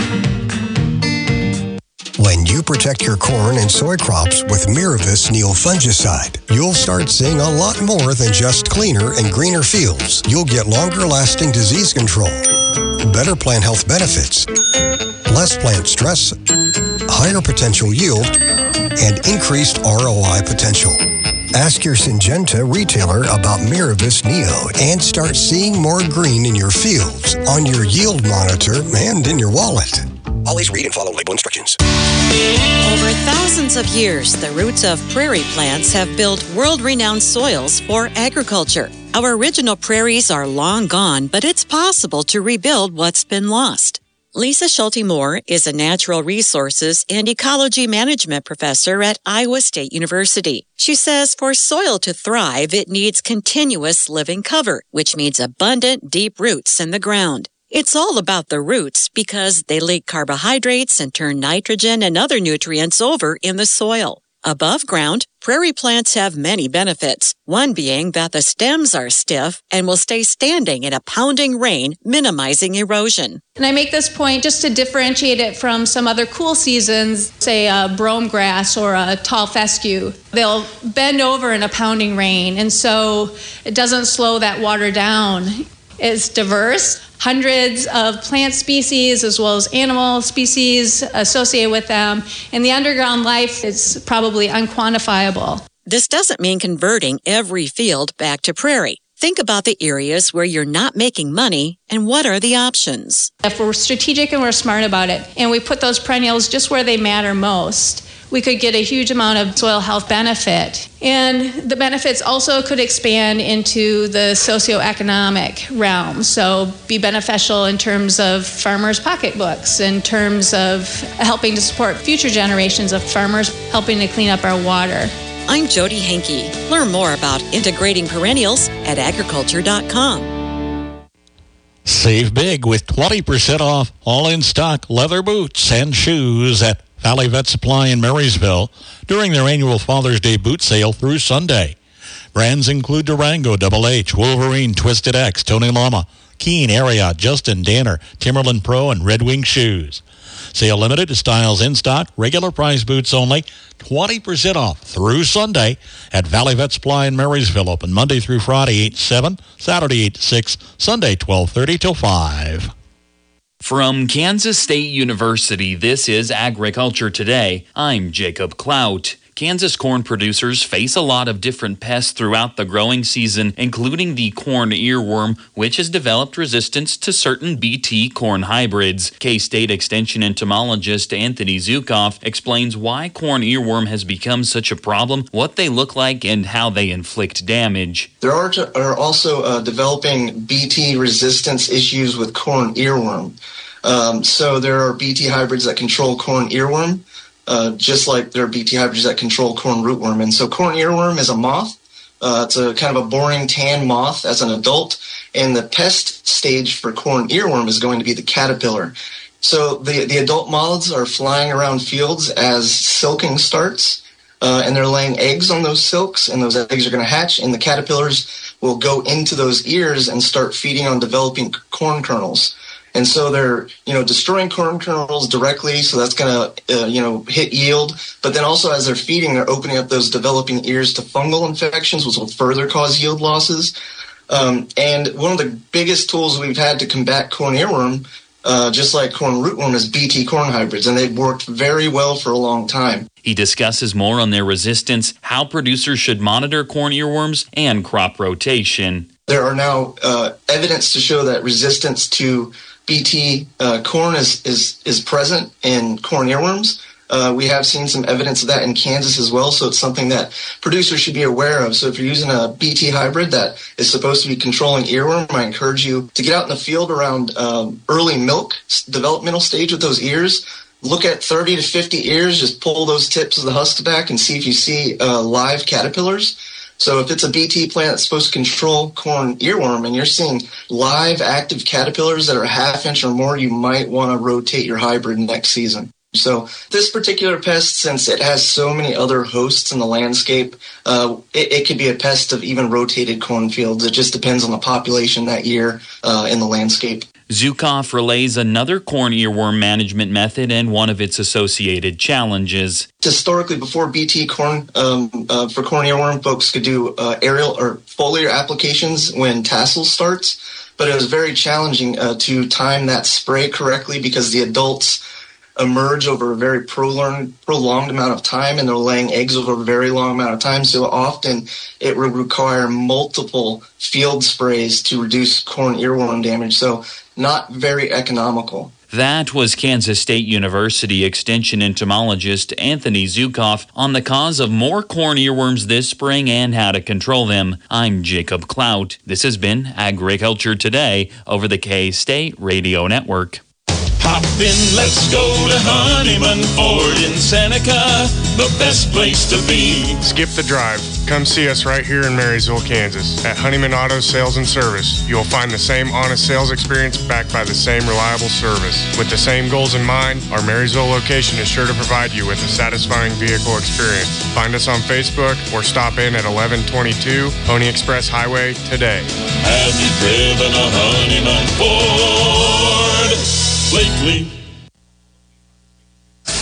When you protect your corn and soy crops with Miravis Neal fungicide, you'll start seeing a lot more than just cleaner and greener fields. You'll get longer-lasting disease control, better plant health benefits, less plant stress, higher potential yield, and increased R O I potential. Ask your Syngenta retailer about Miravis Neo and start seeing more green in your fields, on your yield monitor, and in your wallet. Always read and follow label instructions. Over thousands of years, the roots of prairie plants have built world-renowned soils for agriculture. Our original prairies are long gone, but it's possible to rebuild what's been lost. Lisa Schulte-Moore is a natural resources and ecology management professor at Iowa State University. She says for soil to thrive, it needs continuous living cover, which means abundant, deep roots in the ground. It's all about the roots because they leak carbohydrates and turn nitrogen and other nutrients over in the soil. Above ground, prairie plants have many benefits, one being that the stems are stiff and will stay standing in a pounding rain, minimizing erosion. And I make this point just to differentiate it from some other cool seasons, say a brome grass or a tall fescue. They'll bend over in a pounding rain, and so it doesn't slow that water down. It's diverse. Hundreds of plant species as well as animal species associated with them, and the underground life is probably unquantifiable. This doesn't mean converting every field back to prairie. Think about the areas where you're not making money and what are the options. If we're strategic and we're smart about it, and we put those perennials just where they matter most, we could get a huge amount of soil health benefit. And the benefits also could expand into the socioeconomic realm. So be beneficial in terms of farmers' pocketbooks, in terms of helping to support future generations of farmers, helping to clean up our water. I'm Jody Henke. Learn more about integrating perennials at agriculture dot com. Save big with twenty percent off all in-stock leather boots and shoes at Valley Vet Supply in Marysville during their annual Father's Day boot sale through Sunday. Brands include Durango, Double H, Wolverine, Twisted X, Tony Lama, Keen, Ariat, Justin, Danner, Timberland Pro, and Red Wing shoes. Sale limited to styles in stock, regular price boots only, twenty percent off through Sunday at Valley Vet Supply in Marysville. Open Monday through Friday, eight to seven, Saturday eight to six, Sunday twelve thirty till five. From Kansas State University, this is Agriculture Today. I'm Jacob Clout. Kansas corn producers face a lot of different pests throughout the growing season, including the corn earworm, which has developed resistance to certain B T corn hybrids. K-State Extension entomologist Anthony Zukoff explains why corn earworm has become such a problem, what they look like, and how they inflict damage. There are, to, are also uh, developing B T resistance issues with corn earworm. Um, so there are B T hybrids that control corn earworm, Uh, just like there are B T hybrids that control corn rootworm. And so corn earworm is a moth. Uh, it's a kind of a boring tan moth as an adult. And the pest stage for corn earworm is going to be the caterpillar. So the, the adult moths are flying around fields as silking starts, uh, and they're laying eggs on those silks, and those eggs are going to hatch, and the caterpillars will go into those ears and start feeding on developing corn kernels. And so they're, you know, destroying corn kernels directly, so that's going to, uh, you know, hit yield. But then also as they're feeding, they're opening up those developing ears to fungal infections, which will further cause yield losses. Um, and one of the biggest tools we've had to combat corn earworm, uh, just like corn rootworm, is B T corn hybrids, and they've worked very well for a long time. He discusses more on their resistance, how producers should monitor corn earworms, and crop rotation. There are now uh, evidence to show that resistance to B T uh, corn is, is is present in corn earworms. Uh, we have seen some evidence of that in Kansas as well, so it's something that producers should be aware of. So if you're using a B T hybrid that is supposed to be controlling earworm, I encourage you to get out in the field around um, early milk developmental stage with those ears. Look at thirty to fifty ears, just pull those tips of the husks back and see if you see uh, live caterpillars. So if it's a B T plant that's supposed to control corn earworm and you're seeing live active caterpillars that are a half inch or more, you might want to rotate your hybrid next season. So this particular pest, since it has so many other hosts in the landscape, uh, it, it could be a pest of even rotated cornfields. It just depends on the population that year uh, in the landscape. Zukoff relays another corn earworm management method and one of its associated challenges. Historically, before B T corn, um, uh, for corn earworm, folks could do uh, aerial or foliar applications when tassel starts, but it was very challenging uh, to time that spray correctly because the adults emerge over a very prolonged, prolonged amount of time, and they're laying eggs over a very long amount of time. So often it would require multiple field sprays to reduce corn earworm damage. So not very economical. That was Kansas State University Extension entomologist Anthony Zukoff on the cause of more corn earworms this spring and how to control them. I'm Jacob Clout. This has been Agriculture Today over the K-State Radio Network. Hop in, let's go to Honeyman Ford in Seneca, the best place to be. Skip the drive. Come see us right here in Marysville, Kansas. At Honeyman Auto Sales and Service, you'll find the same honest sales experience backed by the same reliable service. With the same goals in mind, our Marysville location is sure to provide you with a satisfying vehicle experience. Find us on Facebook or stop in at eleven twenty-two Pony Express Highway today. Have you driven a Honeyman Ford lately?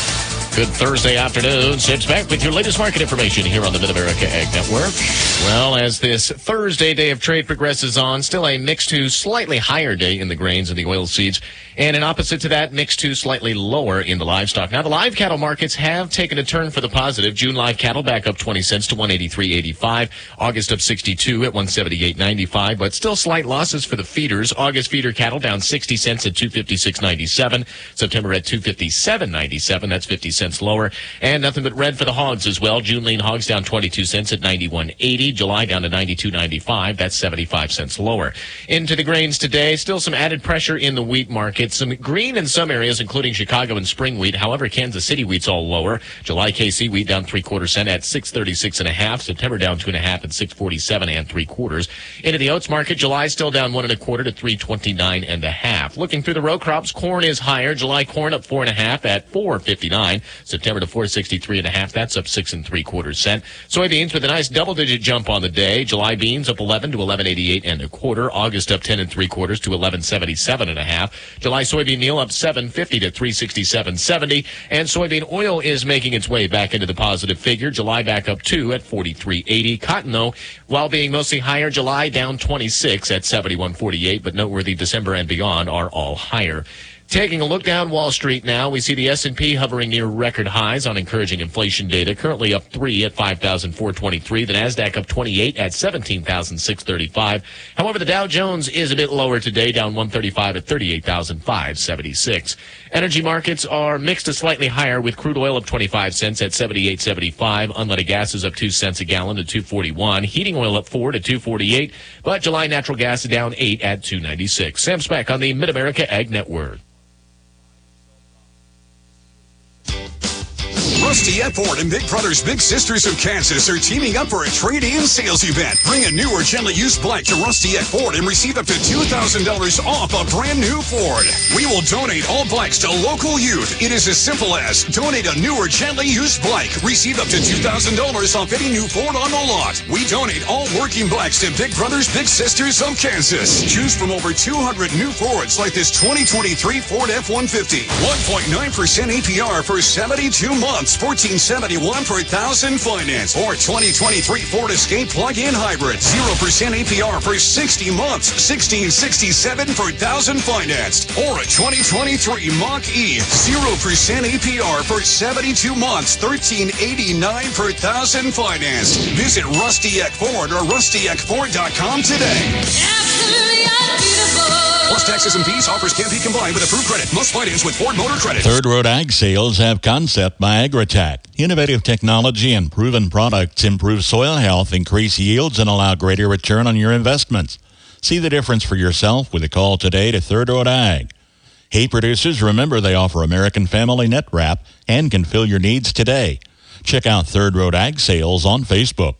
Good Thursday afternoon. Sid's back with your latest market information here on the Mid-America Ag Network. Well, as this Thursday day of trade progresses on, still a mixed to slightly higher day in the grains and the oilseeds. And an opposite to that, mixed to slightly lower in the livestock. Now, the live cattle markets have taken a turn for the positive. June live cattle back up twenty cents to one eighty-three eighty-five. August up sixty-two at one seventy-eight ninety-five. But still slight losses for the feeders. August feeder cattle down sixty cents at two fifty-six ninety-seven. September at two fifty-seven ninety-seven. That's fifty cents lower. And nothing but red for the hogs as well. June lean hogs down twenty-two cents at ninety-one eighty. July down to ninety-two ninety-five. That's seventy-five cents lower. Into the grains today. Still some added pressure in the wheat market. Some green in some areas, including Chicago and spring wheat. However, Kansas City wheat's all lower. July K C wheat down three quarter cent at six thirty-six and a half. September down two and a half at six forty-seven and three quarters. Into the oats market, July still down one and a quarter to three twenty-nine and a half. Looking through the row crops, corn is higher. July corn up four and a half at four fifty-nine. September to four sixty-three and a half. That's up six and three quarters cent. Soybeans with a nice double digit jump on the day. July beans up eleven to eleven eighty-eight and a quarter. August up ten and three quarters to eleven seventy-seven and a half. July soybean meal up seven fifty to three sixty-seven seventy. And soybean oil is making its way back into the positive figure. July back up two at forty-three eighty. Cotton, though, while being mostly higher, July down twenty-six at seventy-one forty-eight, but noteworthy December and beyond are all higher. Taking a look down Wall Street now, we see the S and P hovering near record highs on encouraging inflation data, currently up three at five thousand four hundred twenty-three. The NASDAQ up twenty-eight at seventeen thousand six hundred thirty-five. However, the Dow Jones is a bit lower today, down one thirty-five at thirty-eight thousand five hundred seventy-six. Energy markets are mixed to slightly higher, with crude oil up twenty-five cents at seventy-eight seventy-five. Unleaded gas is up two cents a gallon to two forty-one. Heating oil up four to two forty-eight. But July natural gas is down eight at two ninety-six. Sam Speck on the Mid-America Ag Network. Rusty at Ford and Big Brothers Big Sisters of Kansas are teaming up for a trade-in sales event. Bring a new or gently used bike to Rusty at Ford and receive up to two thousand dollars off a brand new Ford. We will donate all bikes to local youth. It is as simple as donate a new or gently used bike. Receive up to two thousand dollars off any new Ford on the lot. We donate all working bikes to Big Brothers Big Sisters of Kansas. Choose from over two hundred new Fords like this twenty twenty-three Ford F one fifty. one point nine percent A P R for seventy-two months. fourteen seventy-one per thousand finance, or twenty twenty-three Ford Escape plug-in hybrid, zero percent A P R for sixty months, sixteen sixty-seven per thousand financed, or a twenty twenty-three Mach-E, zero percent A P R for seventy-two months, thirteen eighty-nine per thousand financed. Visit Rusty Eck Ford or rusty eck ford dot com today. Plus taxes and fees. Offers can be combined with approved credit. Must finance with Ford Motor Credit. Third Road Ag Sales have Concept by Agritech. Innovative technology and proven products improve soil health, increase yields, and allow greater return on your investments. See the difference for yourself with a call today to Third Road Ag. Hey, producers, remember they offer American Family Net Wrap and can fill your needs today. Check out Third Road Ag Sales on Facebook.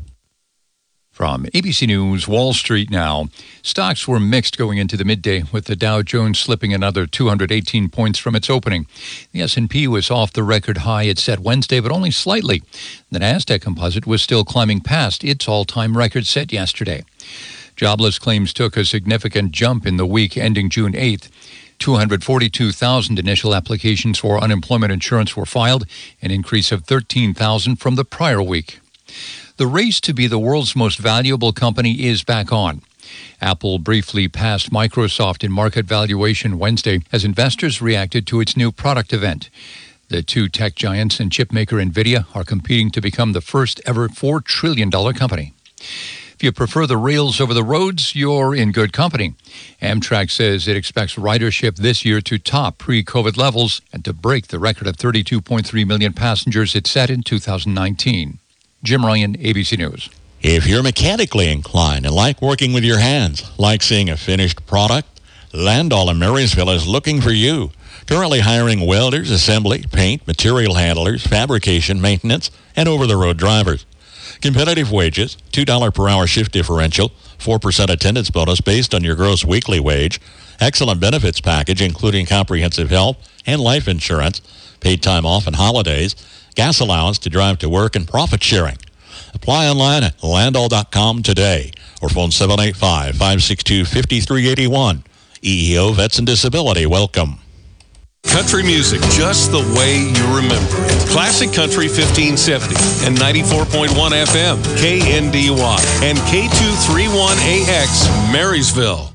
From A B C News, Wall Street now. Stocks were mixed going into the midday, with the Dow Jones slipping another two hundred eighteen points from its opening. The S and P was off the record high it set Wednesday, but only slightly. The NASDAQ composite was still climbing past its all-time record set yesterday. Jobless claims took a significant jump in the week ending June eighth. two hundred forty-two thousand initial applications for unemployment insurance were filed, an increase of thirteen thousand from the prior week. The race to be the world's most valuable company is back on. Apple briefly passed Microsoft in market valuation Wednesday as investors reacted to its new product event. The two tech giants and chipmaker NVIDIA are competing to become the first ever four trillion dollars company. If you prefer the rails over the roads, you're in good company. Amtrak says it expects ridership this year to top pre-COVID levels and to break the record of thirty-two point three million passengers it set in two thousand nineteen. Jim Ryan, A B C News. If you're mechanically inclined and like working with your hands, like seeing a finished product, Landall in Marysville is looking for you. Currently hiring welders, assembly, paint, material handlers, fabrication, maintenance, and over-the-road drivers. Competitive wages, two dollars per hour shift differential, four percent attendance bonus based on your gross weekly wage, excellent benefits package including comprehensive health and life insurance, paid time off and holidays, gas allowance to drive to work, and profit sharing. Apply online at landall dot com today or phone seven eight five, five six two, five three eight one. E E O Vets and Disability, welcome. Country music just the way you remember it. Classic Country fifteen seventy and ninety-four point one F M, K N D Y, and K two thirty-one A X, Marysville.